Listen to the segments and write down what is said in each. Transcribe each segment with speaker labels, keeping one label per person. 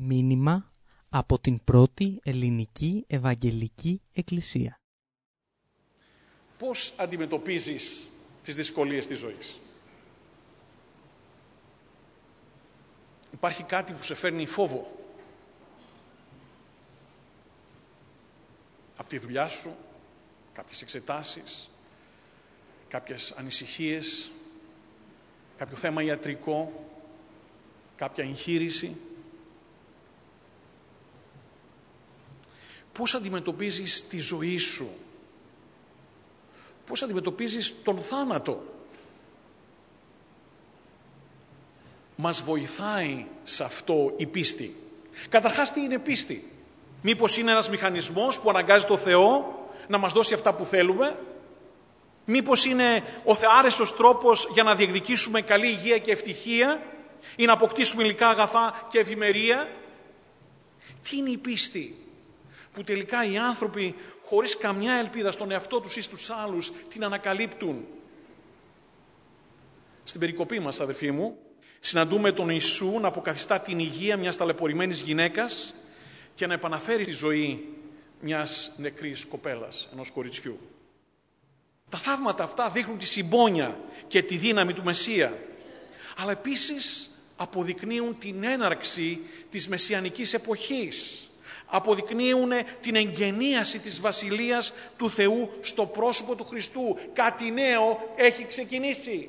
Speaker 1: Μήνυμα από την πρώτη ελληνική Ευαγγελική Εκκλησία.
Speaker 2: Πώς αντιμετωπίζεις τις δυσκολίες της ζωής? Υπάρχει κάτι που σε φέρνει φόβο? Από τη δουλειά σου, κάποιες εξετάσεις, κάποιες ανησυχίες, κάποιο θέμα ιατρικό, κάποια εγχείρηση. Πώς αντιμετωπίζεις τη ζωή σου? Πώς αντιμετωπίζεις τον θάνατο? Μας βοηθάει σε αυτό η πίστη. Καταρχάς, τι είναι πίστη? Μήπως είναι ένας μηχανισμός που αναγκάζει το Θεό να μας δώσει αυτά που θέλουμε? Μήπως είναι ο θεάρεστος τρόπος για να διεκδικήσουμε καλή υγεία και ευτυχία ή να αποκτήσουμε υλικά αγαθά και ευημερία? Τι είναι η πίστη που τελικά οι άνθρωποι χωρίς καμιά ελπίδα στον εαυτό τους ή στους άλλους την ανακαλύπτουν? Στην περικοπή μας, αδερφοί μου, συναντούμε τον Ιησού να αποκαθιστά την υγεία μιας ταλαιπωρημένης γυναίκας και να επαναφέρει τη ζωή μιας νεκρής κοπέλας, ενός κοριτσιού. Τα θαύματα αυτά δείχνουν τη συμπόνια και τη δύναμη του Μεσσία, αλλά επίσης αποδεικνύουν την έναρξη της μεσιανικής εποχής. Αποδεικνύουν την εγγενίαση της Βασιλείας του Θεού στο πρόσωπο του Χριστού. Κάτι νέο έχει ξεκινήσει.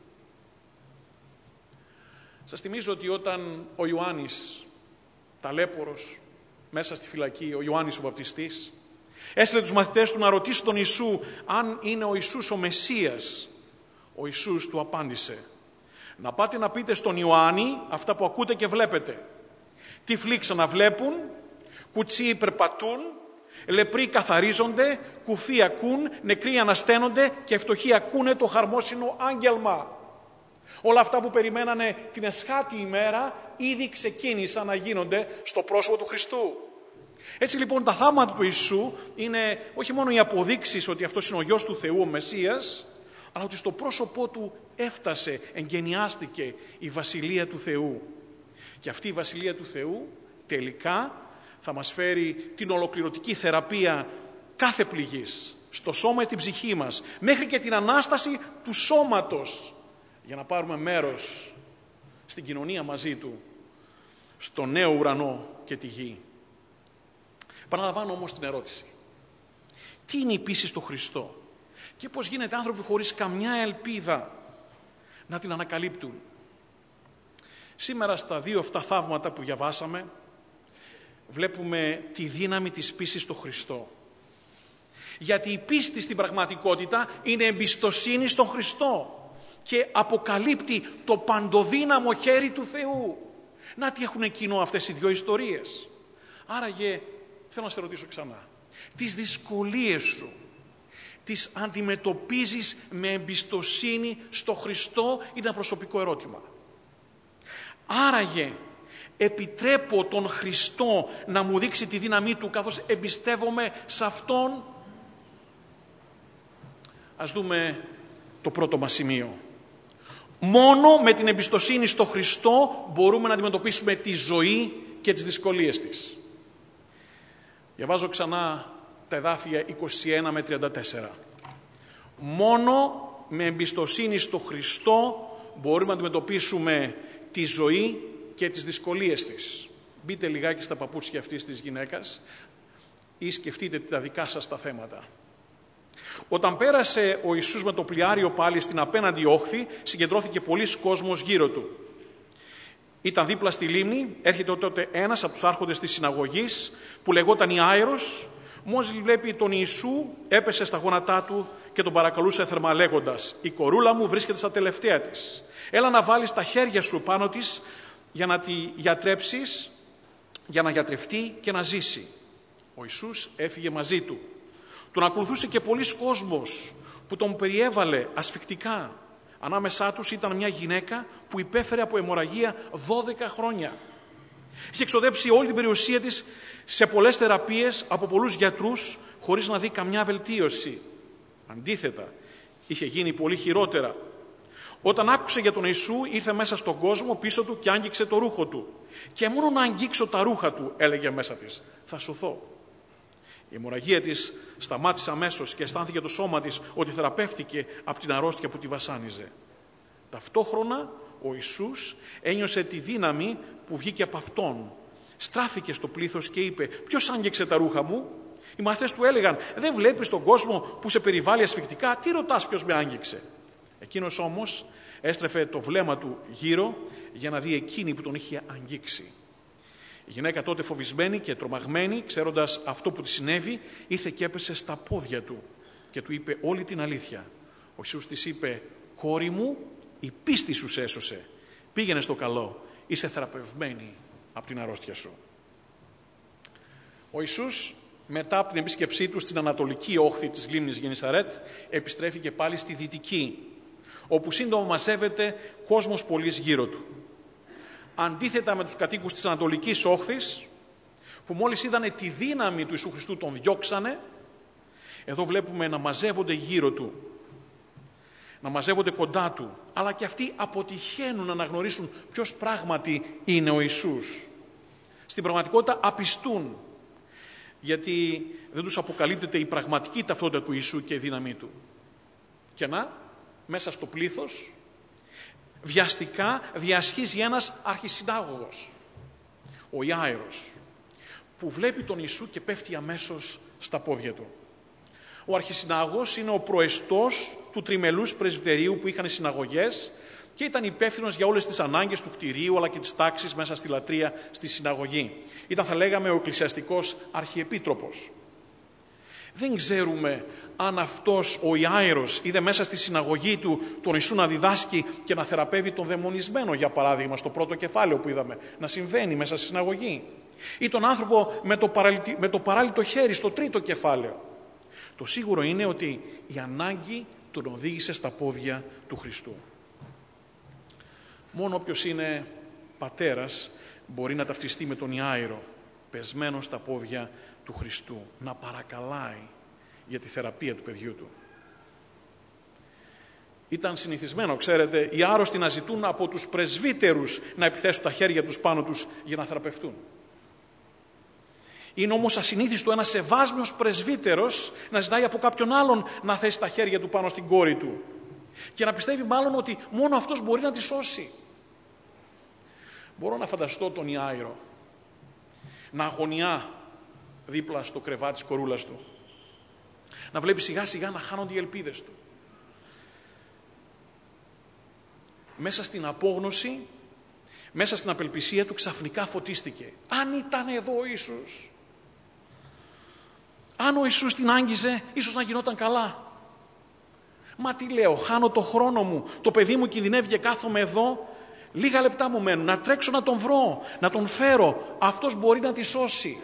Speaker 2: Σας θυμίζω ότι όταν ο Ιωάννης, ταλέπορος, μέσα στη φυλακή, ο Ιωάννης ο Βαπτιστής, έστειλε τους μαθητές του να ρωτήσουν τον Ιησού αν είναι ο Ιησούς ο Μεσσίας, ο Ιησούς του απάντησε: να πάτε να πείτε στον Ιωάννη αυτά που ακούτε και βλέπετε. Τυφλοί ξαναβλέπουν, κουτσοί περπατούν, λεπροί καθαρίζονται, κουφοί ακούν, νεκροί ανασταίνονται και φτωχοί ακούνε το χαρμόσυνο άγγελμα. Όλα αυτά που περιμένανε την εσχάτη ημέρα ήδη ξεκίνησαν να γίνονται στο πρόσωπο του Χριστού. Έτσι λοιπόν τα θαύματα του Ιησού είναι όχι μόνο οι αποδείξεις ότι αυτός είναι ο Υιός του Θεού, ο Μεσσίας, αλλά ότι στο πρόσωπό του έφτασε, εγκαινιάστηκε η Βασιλεία του Θεού. Και αυτή η Βασιλεία του Θεού τελικά θα μας φέρει την ολοκληρωτική θεραπεία κάθε πληγής, στο σώμα και στην ψυχή μας, μέχρι και την Ανάσταση του σώματος, για να πάρουμε μέρος στην κοινωνία μαζί Του, στο νέο ουρανό και τη γη. Παραλαμβάνω όμως την ερώτηση. Τι είναι η πίστη στο Χριστό και πώς γίνεται άνθρωποι χωρίς καμιά ελπίδα να την ανακαλύπτουν? Σήμερα στα δύο αυτά θαύματα που διαβάσαμε βλέπουμε τη δύναμη της πίστης στο Χριστό. Γιατί η πίστη στην πραγματικότητα είναι εμπιστοσύνη στον Χριστό και αποκαλύπτει το παντοδύναμο χέρι του Θεού. Να τι έχουν κοινό αυτές οι δύο ιστορίες. Άραγε θέλω να σε ρωτήσω ξανά. Τις δυσκολίες σου τις αντιμετωπίζεις με εμπιστοσύνη στο Χριστό? Είναι ένα προσωπικό ερώτημα. Άραγε επιτρέπω τον Χριστό να μου δείξει τη δύναμή Του καθώς εμπιστεύομαι σε Αυτόν? Ας δούμε το πρώτο μας σημείο. Μόνο με την εμπιστοσύνη στο Χριστό μπορούμε να αντιμετωπίσουμε τη ζωή και τις δυσκολίες της. Διαβάζω ξανά τα εδάφια 21 με 34. Μόνο με εμπιστοσύνη στο Χριστό μπορούμε να αντιμετωπίσουμε τη ζωή και τις δυσκολίες της. Μπείτε λιγάκι στα παπούτσια αυτής της γυναίκας ή σκεφτείτε τα δικά σας τα θέματα. Όταν πέρασε ο Ιησούς με το πλοιάριο πάλι στην απέναντι όχθη, συγκεντρώθηκε πολλής κόσμος γύρω Του. Ήταν δίπλα στη λίμνη, έρχεται τότε ένας από τους άρχοντες της συναγωγής που λεγόταν Ιάειρος. Μόλις βλέπει τον Ιησού, έπεσε στα γόνατά Του και τον παρακαλούσε θερμά λέγοντας: «Η κορούλα μου βρίσκεται στα τελευταία της. Έλα να βάλεις τα χέρια σου πάνω της για να τη γιατρέψεις, για να γιατρευτεί και να ζήσει». Ο Ιησούς έφυγε μαζί του. Τον ακολουθούσε και πολλής κόσμος που τον περιέβαλε ασφυκτικά. Ανάμεσά τους ήταν μια γυναίκα που υπέφερε από αιμορραγία 12 χρόνια. Είχε εξοδέψει όλη την περιουσία της σε πολλές θεραπείες από πολλούς γιατρούς χωρίς να δει καμιά βελτίωση. Αντίθετα, είχε γίνει πολύ χειρότερα. Όταν άκουσε για τον Ιησού, ήρθε μέσα στον κόσμο πίσω του και άγγιξε το ρούχο του. και μόνο να αγγίξω τα ρούχα του, έλεγε μέσα της, θα σωθώ. Η αιμορραγία της σταμάτησε αμέσως και αισθάνθηκε το σώμα της ότι θεραπεύτηκε από την αρρώστια που τη βασάνιζε. Ταυτόχρονα ο Ιησούς ένιωσε τη δύναμη που βγήκε από Αυτόν. Στράφηκε στο πλήθος και είπε: «Ποιος άγγιξε τα ρούχα μου?» Οι μαθητές του έλεγαν: «Δεν βλέπεις τον κόσμο που σε περιβάλλει ασφυκτικά? Τι ρωτάς ποιος με άγγιξε?» Εκείνος όμως έστρεφε το βλέμμα του γύρω για να δει εκείνη που τον είχε αγγίξει. Η γυναίκα τότε, φοβισμένη και τρομαγμένη, ξέροντας αυτό που της συνέβη, ήρθε και έπεσε στα πόδια του και του είπε όλη την αλήθεια. Ο Ιησούς της είπε: «Κόρη μου, η πίστη σου σε έσωσε. Πήγαινε στο καλό, είσαι θεραπευμένη από την αρρώστια σου». Ο Ιησούς, μετά από την επίσκεψή του στην ανατολική όχθη της λίμνης Γεννησαρέτ, επιστρέφει και πάλι στη δυτική, όπου σύντομα μαζεύεται κόσμος πολύς γύρω του. Αντίθετα με τους κατοίκους της ανατολικής όχθης, που μόλις είδανε τη δύναμη του Ιησού Χριστού τον διώξανε, εδώ βλέπουμε να μαζεύονται γύρω του, να μαζεύονται κοντά του, αλλά και αυτοί αποτυχαίνουν να αναγνωρίσουν ποιος πράγματι είναι ο Ιησούς. Στην πραγματικότητα απιστούν, γιατί δεν τους αποκαλύπτεται η πραγματική ταυτότητα του Ιησού και η δύναμή του. Και να, μέσα στο πλήθος, βιαστικά διασχίζει ένας αρχισυνάγωγος, ο Ιάειρος, που βλέπει τον Ιησού και πέφτει αμέσως στα πόδια του. Ο αρχισυνάγωγος είναι ο προεστός του τριμελούς πρεσβυτερίου που είχαν οι συναγωγές και ήταν υπεύθυνος για όλες τις ανάγκες του κτηρίου αλλά και της τάξης μέσα στη λατρεία στη συναγωγή. Ήταν, θα λέγαμε, ο εκκλησιαστικός αρχιεπίτροπος. Δεν ξέρουμε αν αυτός ο Ιάειρος είδε μέσα στη συναγωγή του τον Ιησού να διδάσκει και να θεραπεύει τον δαιμονισμένο, για παράδειγμα, στο πρώτο κεφάλαιο που είδαμε να συμβαίνει μέσα στη συναγωγή, ή τον άνθρωπο με το παράλυτο χέρι στο τρίτο κεφάλαιο. Το σίγουρο είναι ότι η ανάγκη τον οδήγησε στα πόδια του Χριστού. Μόνο όποιος είναι πατέρας μπορεί να ταυτιστεί με τον Ιάειρο, πεσμένο στα πόδια του Χριστού, να παρακαλάει για τη θεραπεία του παιδιού του. Ήταν συνηθισμένο, ξέρετε, οι άρρωστοι να ζητούν από τους πρεσβύτερους να επιθέσουν τα χέρια τους πάνω τους για να θεραπευτούν. Είναι όμως ασυνήθιστο ένας ευάσμιος πρεσβύτερος να ζητάει από κάποιον άλλον να θέσει τα χέρια του πάνω στην κόρη του και να πιστεύει μάλλον ότι μόνο αυτός μπορεί να τη σώσει. Μπορώ να φανταστώ τον Ιάειρο να αγωνιά δίπλα στο κρεβάτι της κορούλας του, να βλέπει σιγά σιγά να χάνονται οι ελπίδες του. Μέσα στην απόγνωση, μέσα στην απελπισία του, ξαφνικά φωτίστηκε. Αν ήταν εδώ ο Ιησούς, αν ο Ιησούς την άγγιζε, ίσως να γινόταν καλά. Μα τι λέω, χάνω το χρόνο μου, το παιδί μου κινδυνεύει και κάθομαι εδώ, λίγα λεπτά μου μένουν, να τρέξω να τον βρω, να τον φέρω, αυτός μπορεί να τη σώσει.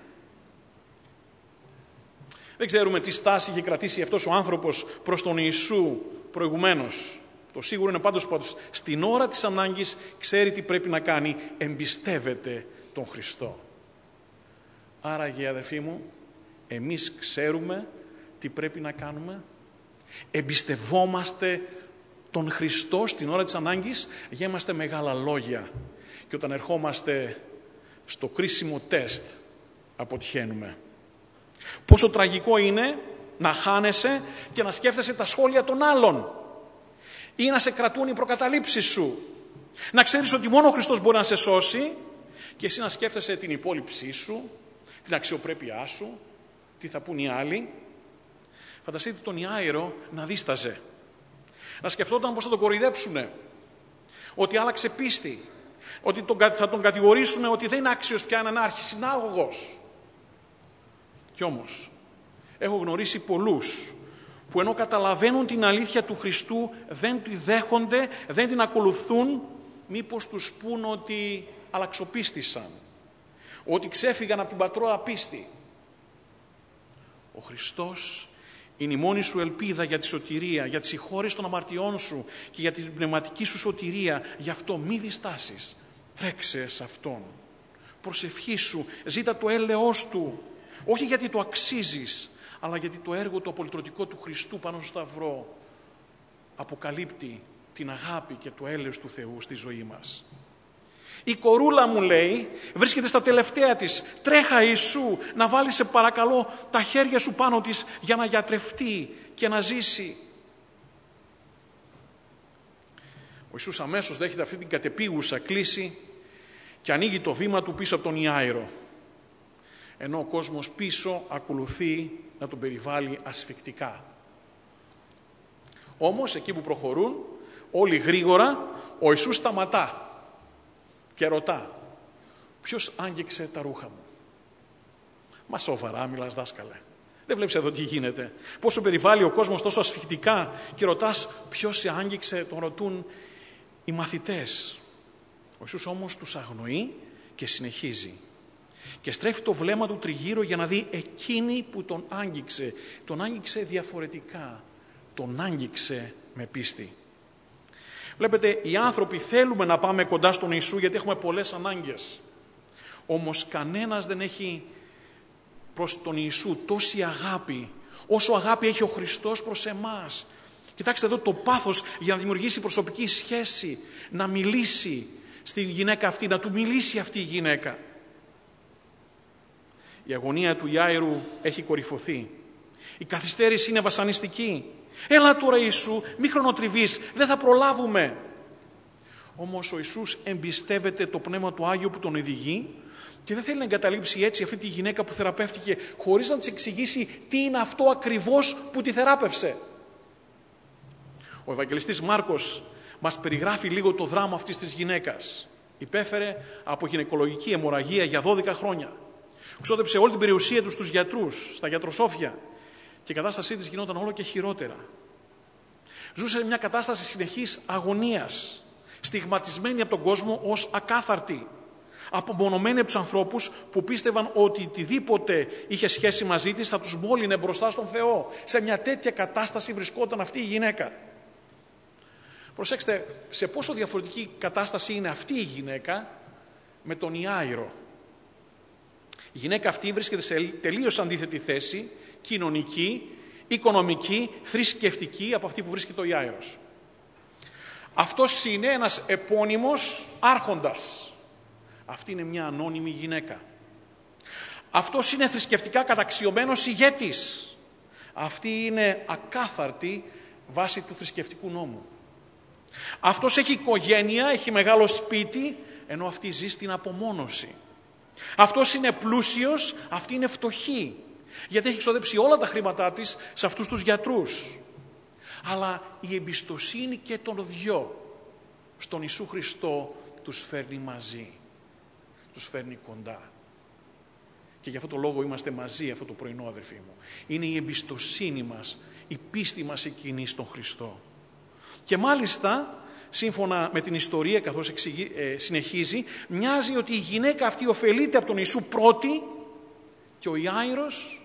Speaker 2: Δεν ξέρουμε τι στάση είχε κρατήσει αυτός ο άνθρωπος προς τον Ιησού προηγουμένως. Το σίγουρο είναι πάντως πως στην ώρα της ανάγκης ξέρει τι πρέπει να κάνει, εμπιστεύεται τον Χριστό. Άραγε, αδερφοί μου, εμείς ξέρουμε τι πρέπει να κάνουμε, εμπιστευόμαστε τον Χριστό στην ώρα της ανάγκης, γέμαστε μεγάλα λόγια και όταν ερχόμαστε στο κρίσιμο τεστ αποτυχαίνουμε. Πόσο τραγικό είναι να χάνεσαι και να σκέφτεσαι τα σχόλια των άλλων ή να σε κρατούν οι προκαταλήψεις σου. Να ξέρεις ότι μόνο ο Χριστός μπορεί να σε σώσει και εσύ να σκέφτεσαι την υπόλοιψή σου, την αξιοπρέπειά σου, τι θα πούν οι άλλοι. Φανταστείτε τον Ιάειρο να δίσταζε, να σκεφτόταν πως θα τον κοροϊδέψουνε, ότι άλλαξε πίστη, ότι θα τον κατηγορήσουν ότι δεν είναι άξιος πια να είναι αρχισυνάγωγος. Κι όμως έχω γνωρίσει πολλούς που ενώ καταλαβαίνουν την αλήθεια του Χριστού δεν τη δέχονται, δεν την ακολουθούν, μήπως τους πούν ότι αλλαξοπίστησαν, ότι ξέφυγαν από την πατρόα πίστη. Ο Χριστός είναι η μόνη σου ελπίδα για τη σωτηρία, για τη συγχώρεση των αμαρτιών σου και για την πνευματική σου σωτηρία. Γι' αυτό μη διστάσεις, τρέξε σε Αυτόν. Προσευχήσου, ζήτα το έλεος Του, όχι γιατί το αξίζεις, αλλά γιατί το έργο το απολυτρωτικό του Χριστού πάνω στο σταυρό αποκαλύπτει την αγάπη και το έλεος του Θεού στη ζωή μας. Η κορούλα μου, λέει, βρίσκεται στα τελευταία της. Τρέχα, Ιησού, να βάλεις, σε παρακαλώ, τα χέρια σου πάνω της για να γιατρευτεί και να ζήσει. Ο Ιησούς αμέσως δέχεται αυτή την κατεπίγουσα κλίση και ανοίγει το βήμα του πίσω από τον Ιάηρο. Ενώ ο κόσμος πίσω ακολουθεί να τον περιβάλλει ασφικτικά. Όμως εκεί που προχωρούν όλοι γρήγορα, ο Ιησούς σταματά και ρωτά, ποιος άγγιξε τα ρούχα μου? Μα σοβαρά μιλάς, δάσκαλε? Δεν βλέπεις εδώ τι γίνεται? Πόσο περιβάλλει ο κόσμος τόσο ασφικτικά και ρωτάς ποιος σε άγγιξε? Τον ρωτούν οι μαθητές. Ο Ιησούς όμως τους αγνοεί και συνεχίζει. Και στρέφει το βλέμμα του τριγύρω για να δει εκείνη που τον άγγιξε. Τον άγγιξε διαφορετικά. Τον άγγιξε με πίστη. Βλέπετε, οι άνθρωποι θέλουμε να πάμε κοντά στον Ιησού γιατί έχουμε πολλές ανάγκες. Όμως κανένας δεν έχει προς τον Ιησού τόση αγάπη, όσο αγάπη έχει ο Χριστός προς εμάς. Κοιτάξτε εδώ το πάθος για να δημιουργήσει προσωπική σχέση, να μιλήσει στην γυναίκα αυτή, να του μιλήσει αυτή η γυναίκα. Η αγωνία του Ιάηρου έχει κορυφωθεί. Η καθυστέρηση είναι βασανιστική. Έλα τώρα, Ιησού, μη χρονοτριβείς, δεν θα προλάβουμε. Όμως ο Ιησούς εμπιστεύεται το Πνεύμα του Άγιο που τον οδηγεί και δεν θέλει να εγκαταλείψει έτσι αυτή τη γυναίκα που θεραπεύτηκε χωρίς να της εξηγήσει τι είναι αυτό ακριβώς που τη θεράπευσε. Ο Ευαγγελιστής Μάρκος μας περιγράφει λίγο το δράμα αυτής της γυναίκας. Υπέφερε από γυναικολογική αιμορραγία για 12 χρόνια. Ξόδεψε όλη την περιουσία του στους γιατρούς, στα γιατροσόφια, και η κατάστασή της γινόταν όλο και χειρότερα. Ζούσε μια κατάσταση συνεχής αγωνίας, στιγματισμένη από τον κόσμο ως ακάθαρτη, απομονωμένη από τους ανθρώπους που πίστευαν ότι οτιδήποτε είχε σχέση μαζί της θα τους μόλυνε μπροστά στον Θεό. Σε μια τέτοια κατάσταση βρισκόταν αυτή η γυναίκα. Προσέξτε, σε πόσο διαφορετική κατάσταση είναι αυτή η γυναίκα με τον Ιάηρο. Η γυναίκα αυτή βρίσκεται σε τελείως αντίθετη θέση, κοινωνική, οικονομική, θρησκευτική από αυτή που βρίσκεται ο Ιάηρος. Αυτός είναι ένας επώνυμος άρχοντας. Αυτή είναι μια ανώνυμη γυναίκα. Αυτός είναι θρησκευτικά καταξιωμένος ηγέτης. Αυτή είναι ακάθαρτη βάσει του θρησκευτικού νόμου. Αυτός έχει οικογένεια, έχει μεγάλο σπίτι, ενώ αυτή ζει στην απομόνωση. Αυτός είναι πλούσιος, αυτή είναι φτωχή, γιατί έχει ξοδέψει όλα τα χρήματά της σε αυτούς τους γιατρούς. Αλλά η εμπιστοσύνη και των δυο στον Ιησού Χριστό τους φέρνει μαζί, τους φέρνει κοντά. Και γι' αυτό το λόγο είμαστε μαζί αυτό το πρωινό, αδερφοί μου. Είναι η εμπιστοσύνη μας, η πίστη μας εκείνη στον Χριστό. Και μάλιστα, σύμφωνα με την ιστορία καθώς συνεχίζει, μοιάζει ότι η γυναίκα αυτή ωφελείται από τον Ιησού πρώτη και ο Ιάηρος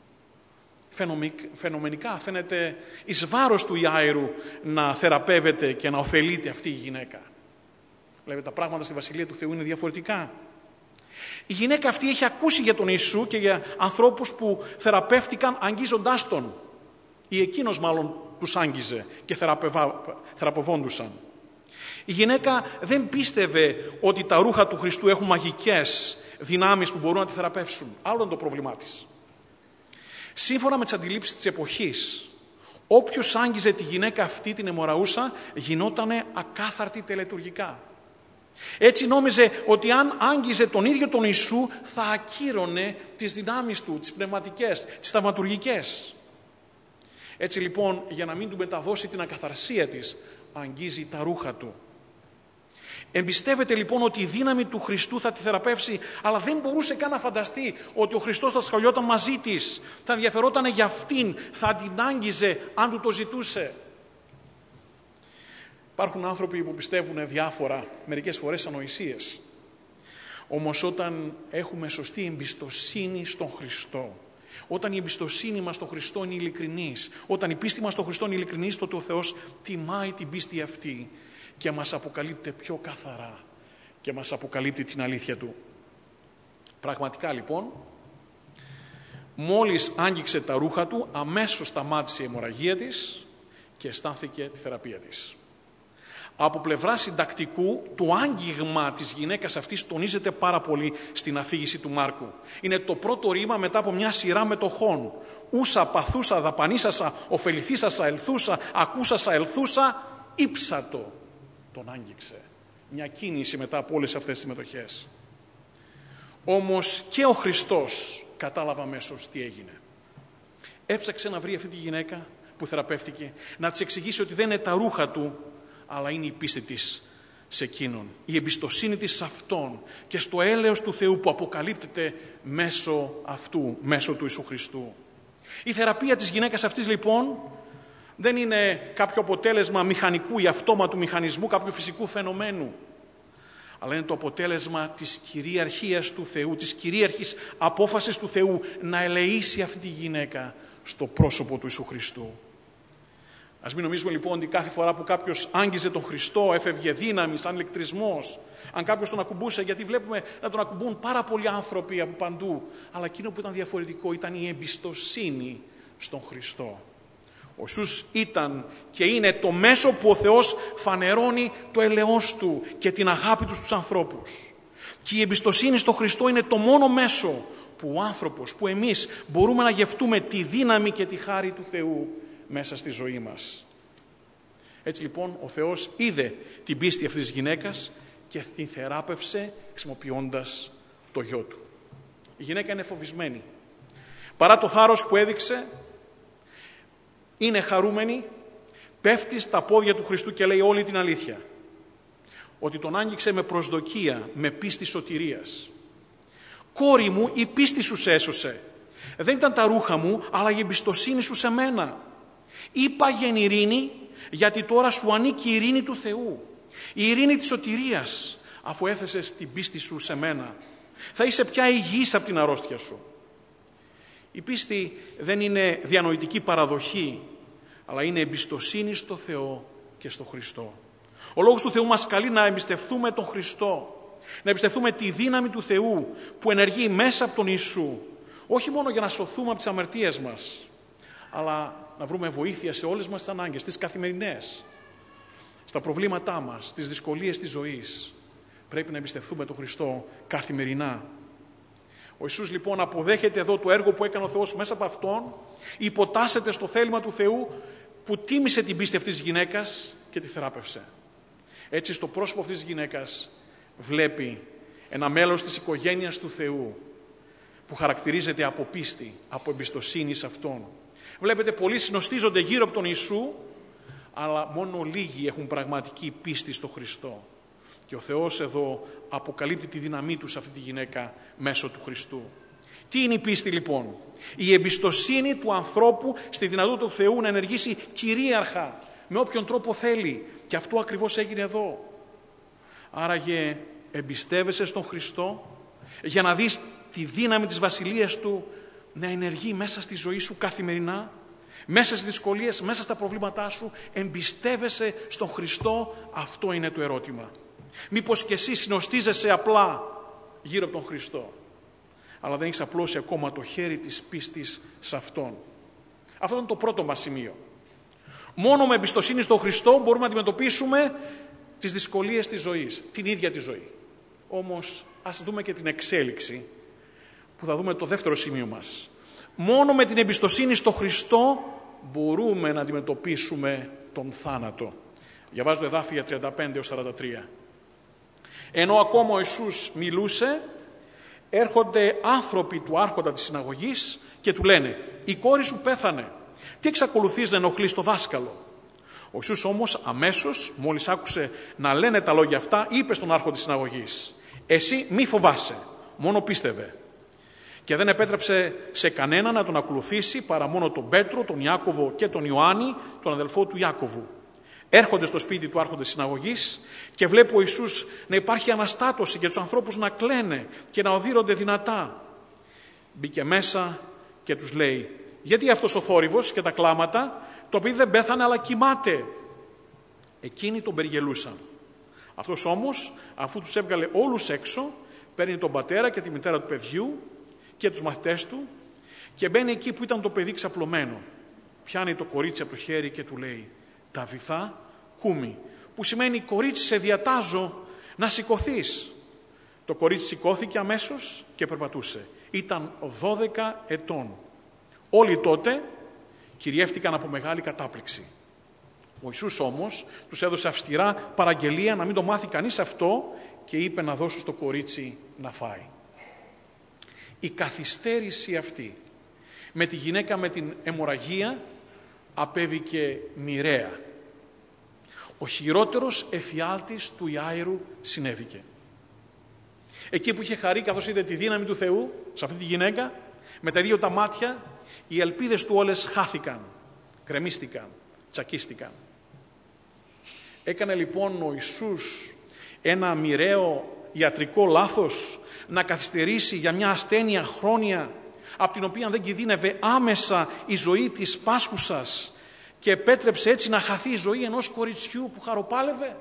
Speaker 2: φαινομενικά φαίνεται εις βάρος του Ιάηρου να θεραπεύεται και να ωφελείται αυτή η γυναίκα. Βλέπετε, τα πράγματα στη Βασιλεία του Θεού είναι διαφορετικά. Η γυναίκα αυτή έχει ακούσει για τον Ιησού και για ανθρώπους που θεραπεύτηκαν αγγίζοντάς τον, ή εκείνος μάλλον τους άγγιζε και θεραπευόντουσαν. Η γυναίκα δεν πίστευε ότι τα ρούχα του Χριστού έχουν μαγικές δυνάμεις που μπορούν να τη θεραπεύσουν. Άλλο είναι το πρόβλημά της. Σύμφωνα με τις αντιλήψεις της εποχής, όποιος άγγιζε τη γυναίκα αυτή, την αιμορραούσα, γινότανε ακάθαρτη τελετουργικά. Έτσι νόμιζε ότι αν άγγιζε τον ίδιο τον Ιησού θα ακύρωνε τις δυνάμεις του, τις πνευματικές, τις θαυματουργικές. Έτσι λοιπόν, για να μην του μεταδώσει την ακαθαρσία της, αγγίζει τα ρούχα του. Εμπιστεύεται λοιπόν ότι η δύναμη του Χριστού θα τη θεραπεύσει, αλλά δεν μπορούσε καν να φανταστεί ότι ο Χριστός θα σχολιόταν μαζί της, θα ενδιαφερόταν για αυτήν, θα την άγγιζε αν του το ζητούσε. Υπάρχουν άνθρωποι που πιστεύουν διάφορα, μερικές φορές ανοησίες. Όμως όταν έχουμε σωστή εμπιστοσύνη στον Χριστό, όταν η εμπιστοσύνη μας στον Χριστό είναι ειλικρινής, όταν η πίστη μας στον Χριστό είναι ειλικρινής, τότε ο Θεός τιμάει την πίστη αυτή και μας αποκαλύπτει πιο καθαρά και μας αποκαλύπτει την αλήθεια Του. Πραγματικά λοιπόν, μόλις άγγιξε τα ρούχα Του, αμέσως σταμάτησε η αιμορραγία της και αισθάνθηκε τη θεραπεία της. Από πλευρά συντακτικού, το άγγιγμα της γυναίκας αυτής τονίζεται πάρα πολύ στην αφήγηση του Μάρκου. Είναι το πρώτο ρήμα μετά από μια σειρά μετοχών. Ούσα, παθούσα, δαπανίσασα, ωφεληθήσασα, ελθούσα, ακούσασα, ελθούσα, ύψατο. Τον άγγιξε. Μια κίνηση μετά από όλες αυτές τις μετοχές. Όμως και ο Χριστός κατάλαβε αμέσως τι έγινε. Έψαξε να βρει αυτή τη γυναίκα που θεραπεύτηκε, να της εξηγήσει ότι δεν είναι τα ρούχα του, αλλά είναι η πίστη της σε εκείνον, η εμπιστοσύνη της σε Αυτόν και στο έλεος του Θεού που αποκαλύπτεται μέσω αυτού, μέσω του Ιησού Χριστού. Η θεραπεία της γυναίκας αυτής λοιπόν δεν είναι κάποιο αποτέλεσμα μηχανικού ή αυτόματου μηχανισμού, κάποιου φυσικού φαινομένου, αλλά είναι το αποτέλεσμα της κυριαρχίας του Θεού, της κυρίαρχης απόφασης του Θεού να ελεήσει αυτή τη γυναίκα στο πρόσωπο του Ιησού Χριστού. Ας μην νομίζουμε λοιπόν ότι κάθε φορά που κάποιος άγγιζε τον Χριστό έφευγε δύναμη σαν ηλεκτρισμός. Αν κάποιος τον ακουμπούσε, γιατί βλέπουμε να τον ακουμπούν πάρα πολλοί άνθρωποι από παντού. Αλλά εκείνο που ήταν διαφορετικό ήταν η εμπιστοσύνη στον Χριστό. Ο Ιησούς ήταν και είναι το μέσο που ο Θεός φανερώνει το ελεός Του και την αγάπη Του στους ανθρώπους. Και η εμπιστοσύνη στον Χριστό είναι το μόνο μέσο που ο άνθρωπος, που εμείς μπορούμε να γευτούμε τη δύναμη και τη χάρη του Θεού μέσα στη ζωή μας. Έτσι λοιπόν ο Θεός είδε την πίστη αυτής της γυναίκας και την θεράπευσε χρησιμοποιώντας το γιο Του. Η γυναίκα είναι φοβισμένη. Παρά το θάρρος που έδειξε, είναι χαρούμενη, πέφτει στα πόδια του Χριστού και λέει όλη την αλήθεια. Ότι τον άγγιξε με προσδοκία, με πίστη σωτηρίας. «Κόρη μου, η πίστη σου σε έσωσε. Δεν ήταν τα ρούχα μου, αλλά η εμπιστοσύνη σου σε μένα. Είπα γεν ειρήνη, γιατί τώρα σου ανήκει η ειρήνη του Θεού. Η ειρήνη της σωτηρίας, αφού έθεσες την πίστη σου σε μένα. Θα είσαι πια υγιής από την αρρώστια σου». Η πίστη δεν είναι διανοητική παραδοχή, αλλά είναι εμπιστοσύνη στο Θεό και στο Χριστό. Ο Λόγος του Θεού μας καλεί να εμπιστευτούμε τον Χριστό, να εμπιστευτούμε τη δύναμη του Θεού που ενεργεί μέσα από τον Ιησού, όχι μόνο για να σωθούμε από τις αμαρτίες μας, αλλά να βρούμε βοήθεια σε όλες μας τις ανάγκες, τις καθημερινές, στα προβλήματά μας, στις δυσκολίες της ζωής. Πρέπει να εμπιστευτούμε τον Χριστό καθημερινά. Ο Ιησούς λοιπόν αποδέχεται εδώ το έργο που έκανε ο Θεός μέσα από Αυτόν, υποτάσσεται στο θέλημα του Θεού που τίμησε την πίστη αυτής της γυναίκας και τη θεράπευσε. Έτσι στο πρόσωπο αυτής της γυναίκας βλέπει ένα μέλος της οικογένειας του Θεού που χαρακτηρίζεται από πίστη, από εμπιστοσύνη σε Αυτόν. Βλέπετε, πολλοί συνοστίζονται γύρω από τον Ιησού, αλλά μόνο λίγοι έχουν πραγματική πίστη στο Χριστό. Και ο Θεός εδώ αποκαλύπτει τη δύναμή Του σε αυτή τη γυναίκα μέσω του Χριστού. Τι είναι η πίστη λοιπόν? Η εμπιστοσύνη του ανθρώπου στη δυνατότητα του Θεού να ενεργήσει κυρίαρχα, με όποιον τρόπο θέλει. Και αυτό ακριβώς έγινε εδώ. Άραγε εμπιστεύεσαι στον Χριστό για να δεις τη δύναμη της βασιλείας Του να ενεργεί μέσα στη ζωή σου καθημερινά, μέσα στις δυσκολίες, μέσα στα προβλήματά σου. Εμπιστεύεσαι στον Χριστό? Αυτό είναι το ερώτημα. Μήπως και εσύ συνοστίζεσαι απλά γύρω από τον Χριστό, αλλά δεν έχεις απλώσει ακόμα το χέρι της πίστης σε Αυτόν? Αυτό είναι το πρώτο μας σημείο. Μόνο με εμπιστοσύνη στον Χριστό μπορούμε να αντιμετωπίσουμε τις δυσκολίες της ζωής, την ίδια τη ζωή. Όμως ας δούμε και την εξέλιξη που θα δούμε το δεύτερο σημείο μας. Μόνο με την εμπιστοσύνη στον Χριστό μπορούμε να αντιμετωπίσουμε τον θάνατο. Διαβάζω το εδάφια 35-43. Ενώ ακόμα ο Ιησούς μιλούσε, έρχονται άνθρωποι του άρχοντα της συναγωγής και του λένε «Η κόρη σου πέθανε. Τι εξακολουθείς να ενοχλείς το δάσκαλο?» Ο Ιησούς όμως αμέσως, μόλις άκουσε να λένε τα λόγια αυτά, είπε στον άρχοντα της συναγωγής «Εσύ μη φοβάσαι, μόνο πίστευε». Και δεν επέτρεψε σε κανένα να τον ακολουθήσει παρά μόνο τον Πέτρο, τον Ιάκωβο και τον Ιωάννη, τον αδελφό του Ιάκωβου. Έρχονται στο σπίτι του άρχοντα της συναγωγής και βλέπει ο Ιησούς να υπάρχει αναστάτωση και τους ανθρώπους να κλαίνε και να οδύρονται δυνατά. Μπήκε μέσα και τους λέει «Γιατί αυτός ο θόρυβος και τα κλάματα? Το παιδί δεν πέθανε αλλά κοιμάται». Εκείνοι τον περιγελούσαν. Αυτός όμως, αφού τους έβγαλε όλους έξω, παίρνει τον πατέρα και τη μητέρα του παιδιού και τους μαθητές του και μπαίνει εκεί που ήταν το παιδί ξαπλωμένο. Πιάνει το κορίτσι από το χέρι και του λέει «Ταβιθά, κούμι», που σημαίνει κορίτσι σε διατάζω να σηκωθείς. Το κορίτσι σηκώθηκε αμέσως και περπατούσε. Ήταν 12 ετών. Όλοι τότε κυριεύτηκαν από μεγάλη κατάπληξη. Ο Ιησούς όμως τους έδωσε αυστηρά παραγγελία να μην το μάθει κανείς αυτό και είπε να δώσουν στο κορίτσι να φάει. Η καθυστέρηση αυτή με τη γυναίκα με την αιμορραγία απέβηκε μοιραία. Ο χειρότερος εφιάλτης του Ιάηρου συνέβηκε. Εκεί που είχε χαρεί καθώς είδε τη δύναμη του Θεού σε αυτή τη γυναίκα, με τα ίδια τα μάτια, οι ελπίδες του όλες χάθηκαν, γκρεμίστηκαν, τσακίστηκαν. Έκανε λοιπόν ο Ιησούς ένα μοιραίο ιατρικό λάθος να καθυστερήσει για μια ασθένεια χρόνια από την οποία δεν κινδύνευε άμεσα η ζωή της πάσχουσας και επέτρεψε έτσι να χαθεί η ζωή ενός κοριτσιού που χαροπάλευε?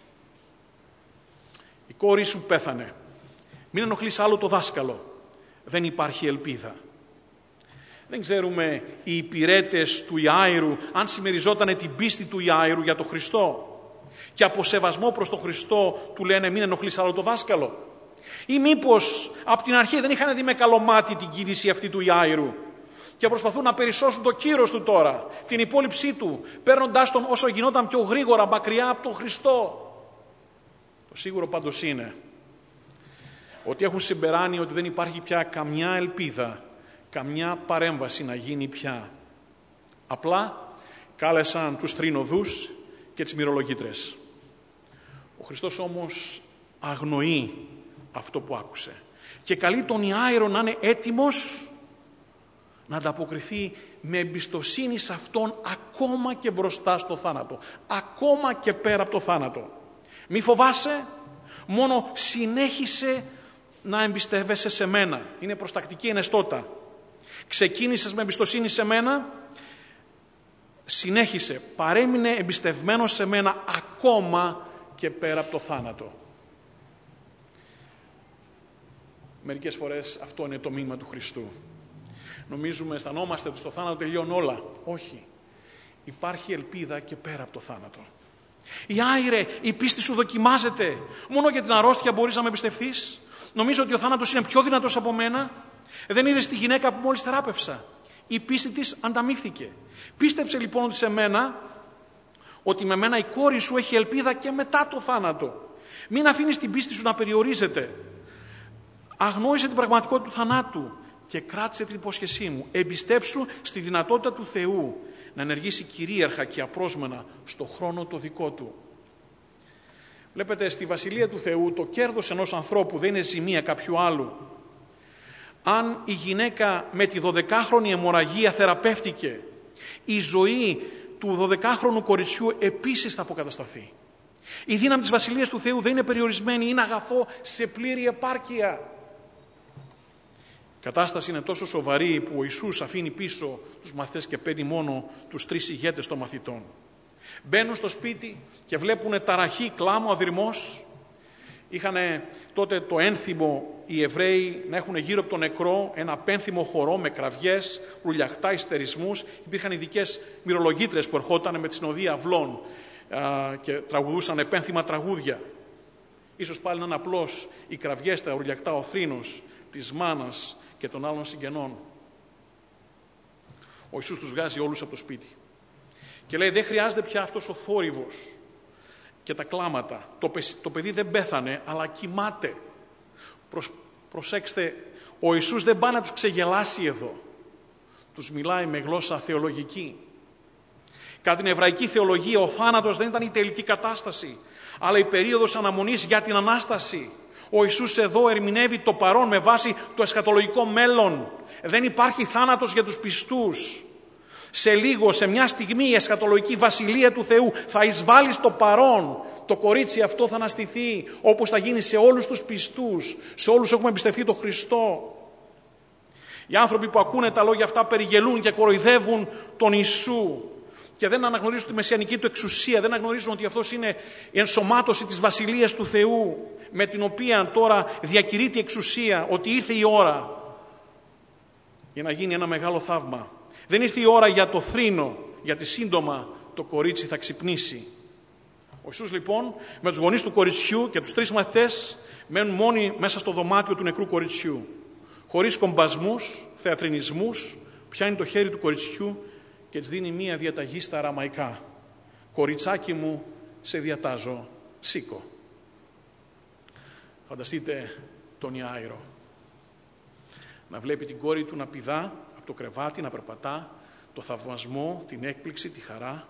Speaker 2: Η κόρη σου πέθανε. Μην ενοχλείς άλλο το δάσκαλο. Δεν υπάρχει ελπίδα. Δεν ξέρουμε οι υπηρέτες του Ιάηρου αν συμμεριζότανε την πίστη του Ιάηρου για τον Χριστό και από σεβασμό προς τον Χριστό του λένε μην ενοχλείς άλλο το δάσκαλο. Ή μήπως από την αρχή δεν είχαν δει με καλό μάτι την κίνηση αυτή του Ιάηρου και προσπαθούν να περισσώσουν το κύρος του τώρα, την υπόλοιψή του, παίρνοντάς τον όσο γινόταν πιο γρήγορα μακριά από τον Χριστό. Το σίγουρο πάντως είναι ότι έχουν συμπεράνει ότι δεν υπάρχει πια καμιά ελπίδα, καμιά παρέμβαση να γίνει πια. Απλά κάλεσαν τους θρηνοδούς και τις μυρολογήτρες. Ο Χριστός όμως αγνοεί αυτό που άκουσε και καλεί τον Ιάηρο να είναι έτοιμος να ανταποκριθεί με εμπιστοσύνη σε Αυτόν ακόμα και μπροστά στο θάνατο, ακόμα και πέρα από το θάνατο. Μη φοβάσαι, μόνο συνέχισε να εμπιστεύεσαι σε μένα. Είναι προστακτική ενεστώτα. Ξεκίνησες με εμπιστοσύνη σε μένα, συνέχισε, παρέμεινε εμπιστευμένος σε μένα ακόμα και πέρα από το θάνατο. Μερικές φορές αυτό είναι το μήνυμα του Χριστού. Νομίζουμε, αισθανόμαστε ότι στο θάνατο τελειώνουν όλα. Όχι. Υπάρχει ελπίδα και πέρα από το θάνατο. Ιάηρε, η πίστη σου δοκιμάζεται. Μόνο για την αρρώστια μπορείς να με εμπιστευτείς? Νομίζω ότι ο θάνατος είναι πιο δυνατός από μένα? Δεν είδες τη γυναίκα που μόλις θεράπευσα? Η πίστη της ανταμείφθηκε. Πίστεψε λοιπόν ότι σε μένα, ότι με μένα η κόρη σου έχει ελπίδα και μετά το θάνατο. Μην αφήνεις την πίστη σου να περιορίζεται. Αγνόησε την πραγματικότητα του θανάτου και κράτησε την υπόσχεσή μου. Εμπιστέψου στη δυνατότητα του Θεού να ενεργήσει κυρίαρχα και απρόσμενα στο χρόνο το δικό του. Βλέπετε, στη Βασιλεία του Θεού το κέρδος ενός ανθρώπου δεν είναι ζημία κάποιου άλλου. Αν η γυναίκα με τη 12χρονη αιμορραγία θεραπεύτηκε, η ζωή του 12χρονου κοριτσιού επίσης θα αποκατασταθεί. Η δύναμη της Βασιλείας του Θεού δεν είναι περιορισμένη, είναι αγαθό σε πλήρη επάρκεια. Η κατάσταση είναι τόσο σοβαρή που ο Ιησούς αφήνει πίσω τους μαθητές και παίρνει μόνο τους 3 ηγέτες των μαθητών. Μπαίνουν στο σπίτι και βλέπουν ταραχή, κλάμα, αδρυμός. Είχαν τότε το ένθιμο οι Εβραίοι να έχουν γύρω από τον νεκρό ένα πένθυμο χορό με κραυγές, ρουλιαχτά, ιστερισμούς. Υπήρχαν ειδικές μυρολογήτρες που ερχόταν με τη συνοδεία αυλών και τραγουδούσαν επένθυμα τραγούδια. Ίσως πάλι να είναι απλώς οι κραυγές, τα ρουλιαχτά, ο θρήνος της μάνας και των άλλων συγγενών. Ο Ιησούς τους βγάζει όλους από το σπίτι και λέει δεν χρειάζεται πια αυτός ο θόρυβος και τα κλάματα. Το παιδί δεν πέθανε, αλλά κοιμάται. Προσέξτε, ο Ιησούς δεν πάει να τους ξεγελάσει εδώ. Τους μιλάει με γλώσσα θεολογική. Κατά την εβραϊκή θεολογία ο θάνατος δεν ήταν η τελική κατάσταση, αλλά η περίοδος αναμονής για την Ανάσταση. Ο Ιησούς εδώ ερμηνεύει το παρόν με βάση το εσχατολογικό μέλλον. Δεν υπάρχει θάνατος για τους πιστούς. Σε λίγο, σε μια στιγμή, η εσχατολογική βασιλεία του Θεού θα εισβάλλει στο παρόν. Το κορίτσι αυτό θα αναστηθεί, όπως θα γίνει σε όλους τους πιστούς, σε όλους που έχουμε εμπιστευτεί τον Χριστό. Οι άνθρωποι που ακούνε τα λόγια αυτά περιγελούν και κοροϊδεύουν τον Ιησού και δεν αναγνωρίζουν τη μεσιανική του εξουσία, δεν αναγνωρίζουν ότι αυτός είναι η ενσωμάτωση της βασιλείας του Θεού, με την οποία τώρα διακηρύττει η εξουσία, ότι ήρθε η ώρα για να γίνει ένα μεγάλο θαύμα. Δεν ήρθε η ώρα για το θρήνο, γιατί σύντομα το κορίτσι θα ξυπνήσει. Ο Ιησούς λοιπόν με τους γονείς του κοριτσιού και τους 3 μαθητές μένουν μόνοι μέσα στο δωμάτιο του νεκρού κοριτσιού. Χωρίς κομπασμούς, θεατρινισμούς, πιάνει το χέρι του κοριτσιού και της δίνει μία διαταγή στα αραμαϊκά. «Κοριτσάκι μου, σε διατάζω, σήκω». Φανταστείτε τον Ιάηρο να βλέπει την κόρη του να πηδά από το κρεβάτι, να περπατά, το θαυμασμό, την έκπληξη, τη χαρά.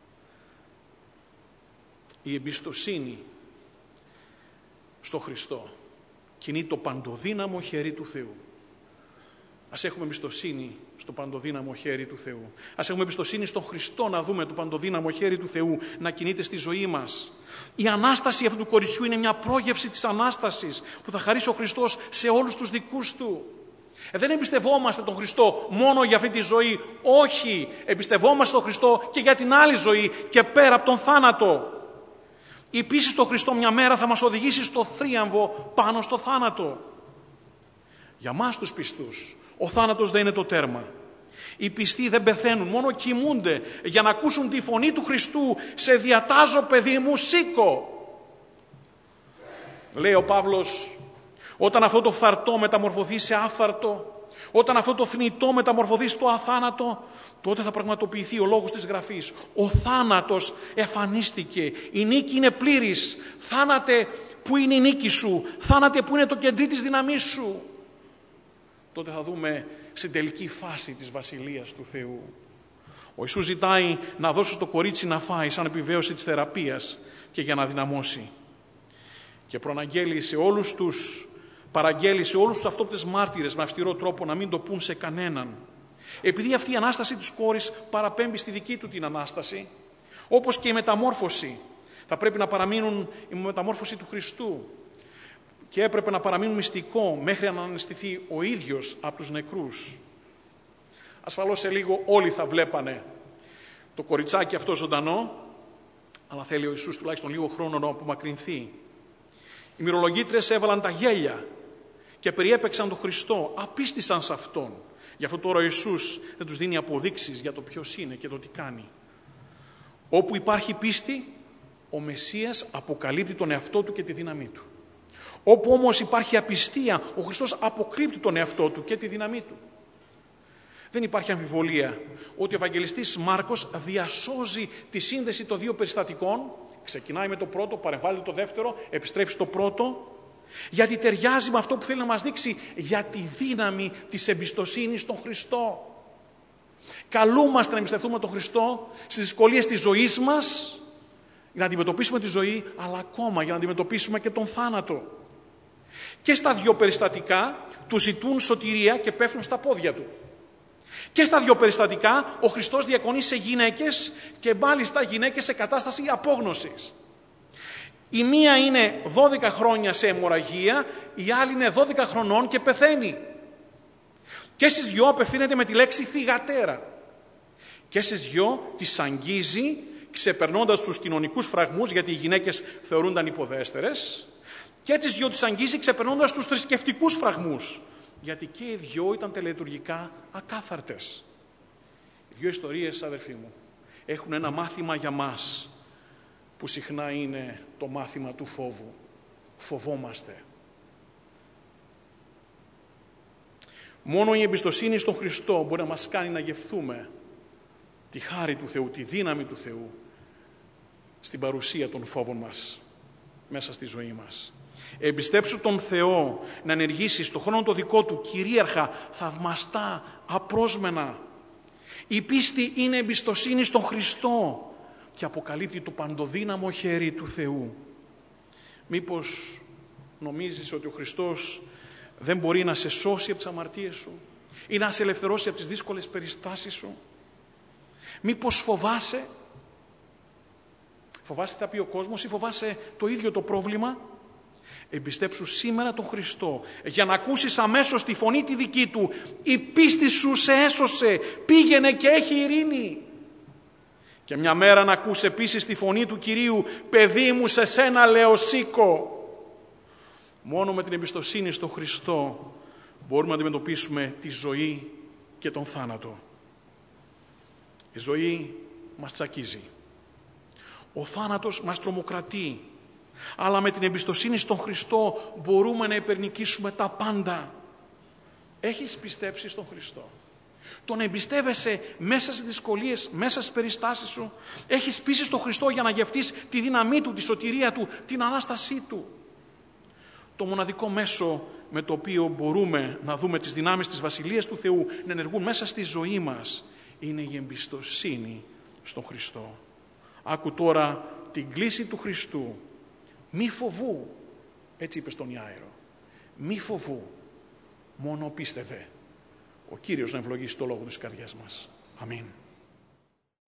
Speaker 2: Η εμπιστοσύνη στο Χριστό κινεί το παντοδύναμο χέρι του Θεού. Ας έχουμε εμπιστοσύνη στο παντοδύναμο χέρι του Θεού. Ας έχουμε εμπιστοσύνη στον Χριστό να δούμε το παντοδύναμο χέρι του Θεού να κινείται στη ζωή μας. Η Ανάσταση αυτού του κοριτσιού είναι μια πρόγευση της Ανάστασης που θα χαρίσει ο Χριστός σε όλους τους δικούς Του. Δεν εμπιστευόμαστε τον Χριστό μόνο για αυτή τη ζωή. Όχι, εμπιστευόμαστε τον Χριστό και για την άλλη ζωή και πέρα από τον θάνατο. Η πίστη στον Χριστό μια μέρα θα μας οδηγήσει στο θρίαμβο πάνω στο θάνατο. Για μας τους πιστούς, ο θάνατος δεν είναι το τέρμα. Οι πιστοί δεν πεθαίνουν, μόνο κοιμούνται για να ακούσουν τη φωνή του Χριστού. «Σε διατάζω, παιδί μου, σήκω». Λέει ο Παύλος, όταν αυτό το φθαρτό μεταμορφωθεί σε άφθαρτο, όταν αυτό το θνητό μεταμορφωθεί στο αθάνατο, τότε θα πραγματοποιηθεί ο λόγος της Γραφής. Ο θάνατος εμφανίστηκε. Η νίκη είναι πλήρης. Θάνατε, που είναι η νίκη σου? Θάνατε, που είναι το κεντρί της δύναμής σου? Τότε θα δούμε στην τελική φάση της Βασιλείας του Θεού. Ο Ιησούς ζητάει να δώσει στο κορίτσι να φάει σαν επιβέωση της θεραπείας και για να δυναμώσει. Και παραγγέλει σε όλους τους αυτόπτες μάρτυρες με αυστηρό τρόπο να μην το πούν σε κανέναν. Επειδή αυτή η Ανάσταση της κόρης παραπέμπει στη δική του την Ανάσταση, όπως και η μεταμόρφωση, θα πρέπει να παραμείνουν η μεταμόρφωση του Χριστού και έπρεπε να παραμείνουν μυστικό μέχρι να αναστηθεί ο ίδιος από τους νεκρούς. Ασφαλώς σε λίγο όλοι θα βλέπανε το κοριτσάκι αυτό ζωντανό, αλλά θέλει ο Ιησούς τουλάχιστον λίγο χρόνο να απομακρυνθεί. Οι μυρολογήτρες έβαλαν τα γέλια και περιέπαιξαν τον Χριστό, απίστησαν σε Αυτόν. Γι' αυτό τώρα ο Ιησούς δεν τους δίνει αποδείξεις για το ποιος είναι και το τι κάνει. Όπου υπάρχει πίστη, ο Μεσσίας αποκαλύπτει τον εαυτό του και τη δύναμή του. Όπου όμως υπάρχει απιστία, ο Χριστός αποκρύπτει τον εαυτό του και τη δύναμή του. Δεν υπάρχει αμφιβολία ότι ο Ευαγγελιστής Μάρκος διασώζει τη σύνδεση των δύο περιστατικών. Ξεκινάει με το πρώτο, παρεμβάλλει το δεύτερο, επιστρέφει στο πρώτο, γιατί ταιριάζει με αυτό που θέλει να μας δείξει για τη δύναμη της εμπιστοσύνης στον Χριστό. Καλούμαστε να εμπιστευτούμε τον Χριστό στις δυσκολίες της ζωής μας, για να αντιμετωπίσουμε τη ζωή, αλλά ακόμα για να αντιμετωπίσουμε και τον θάνατο. Και στα δύο περιστατικά του ζητούν σωτηρία και πέφτουν στα πόδια του. Και στα δύο περιστατικά ο Χριστός διακονεί σε γυναίκες και μάλιστα γυναίκες σε κατάσταση απόγνωσης. Η μία είναι 12 χρόνια σε αιμορραγία, η άλλη είναι 12 χρονών και πεθαίνει. Και στις δυο απευθύνεται με τη λέξη θυγατέρα. Και στις δυο τις αγγίζει ξεπερνώντας τους κοινωνικούς φραγμούς, γιατί οι γυναίκες θεωρούνταν υποδέστερες, και τις δυο τις αγγίζει ξεπερνώντας τους θρησκευτικούς φραγμούς, γιατί και οι δυο ήταν τελετουργικά ακάθαρτες. Οι δυο ιστορίες, αδερφοί μου, έχουν ένα μάθημα για μας, που συχνά είναι το μάθημα του φόβου. Φοβόμαστε. Μόνο η εμπιστοσύνη στον Χριστό μπορεί να μας κάνει να γευθούμε τη χάρη του Θεού, τη δύναμη του Θεού στην παρουσία των φόβων μας μέσα στη ζωή μας. Εμπιστέψου τον Θεό να ενεργήσει στον χρόνο το δικό του κυρίαρχα, θαυμαστά, απρόσμενα. Η πίστη είναι εμπιστοσύνη στον Χριστό και αποκαλύπτει το παντοδύναμο χέρι του Θεού. Μήπως νομίζεις ότι ο Χριστός δεν μπορεί να σε σώσει από τις αμαρτίες σου ή να σε ελευθερώσει από τις δύσκολες περιστάσεις σου? Μήπως φοβάσαι τι θα πει ο κόσμος ή φοβάσαι το ίδιο το πρόβλημα? Εμπιστέψου σήμερα τον Χριστό για να ακούσεις αμέσως τη φωνή τη δική του. Η πίστη σου σε έσωσε, πήγαινε και έχει ειρήνη. Και μια μέρα να ακούς επίσης τη φωνή του Κυρίου, παιδί μου σε σένα λέω σήκω. Μόνο με την εμπιστοσύνη στον Χριστό μπορούμε να αντιμετωπίσουμε τη ζωή και τον θάνατο. Η ζωή μας τσακίζει. Ο θάνατος μας τρομοκρατεί. Αλλά με την εμπιστοσύνη στον Χριστό μπορούμε να υπερνικήσουμε τα πάντα. Έχεις πιστέψει στον Χριστό? Τον εμπιστεύεσαι μέσα στις δυσκολίες, μέσα στις περιστάσεις σου? Έχεις πείσει στον Χριστό για να γευτείς τη δύναμή Του, τη σωτηρία Του, την Ανάστασή Του? Το μοναδικό μέσο με το οποίο μπορούμε να δούμε τις δυνάμεις της Βασιλείας του Θεού να ενεργούν μέσα στη ζωή μας είναι η εμπιστοσύνη στον Χριστό. Άκου τώρα την κλήση του Χριστού. Μη φοβού, έτσι είπε στον Ιάηρο. Μη φοβού, μόνο πίστευε. Ο Κύριος να ευλογήσει το λόγο της καρδιάς μας. Αμήν.